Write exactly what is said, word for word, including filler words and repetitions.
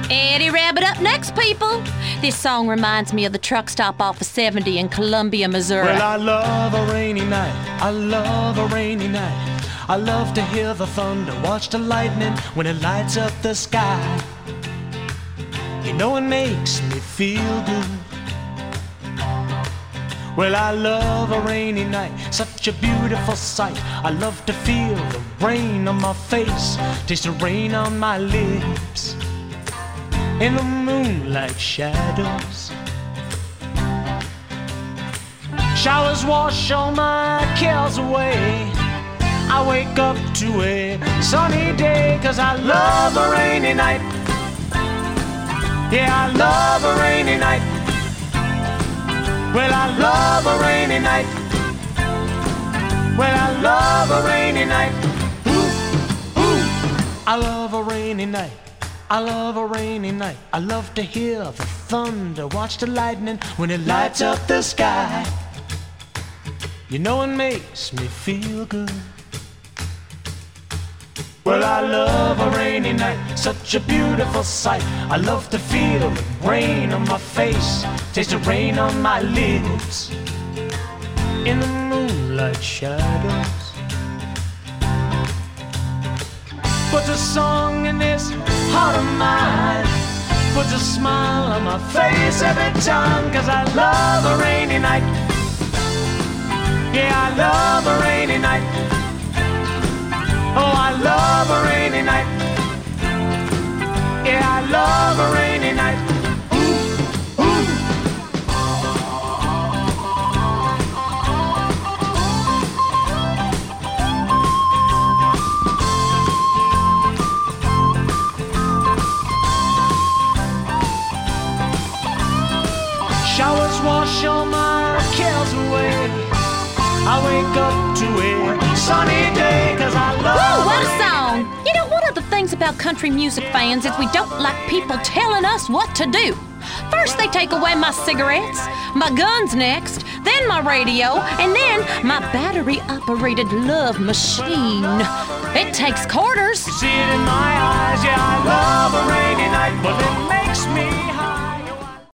Eddie Rabbit up next, people. This song reminds me of the truck stop off of seventy in Columbia, Missouri. Well, I love a rainy night. I love a rainy night. I love to hear the thunder, watch the lightning when it lights up the sky. You know it makes me feel good. Well, I love a rainy night, such a beautiful sight. I love to feel the rain on my face, taste the rain on my lips, in the moonlight shadows. Showers wash all my cares away. I wake up to a sunny day, 'cause I love a rainy night. Yeah, I love a rainy night. Well, I love a rainy night. Well, I love a rainy night. Ooh, ooh. I love a rainy night. I love a rainy night. I love to hear the thunder, watch the lightning when it lights up the sky. You know it makes me feel good. Well, I love a rainy night, such a beautiful sight. I love to feel the rain on my face, taste the rain on my lips, in the moonlight shadows. Puts a song in this heart of mine, puts a smile on my face every time, 'cause I love a rainy night. Yeah, I love a rainy night. Oh, I love a rainy night. Yeah, I love a rainy night. Ooh, ooh. Showers wash all my cares away. I wake up to a sunny day, 'cause I love. Woo, what a song! You know, one of the things about country music fans is we don't like people telling us what to do. First, they take away my cigarettes, my guns next, then my radio, and then my battery-operated love machine. It takes quarters. See it in my eyes, yeah, I love a rainy night, but it makes me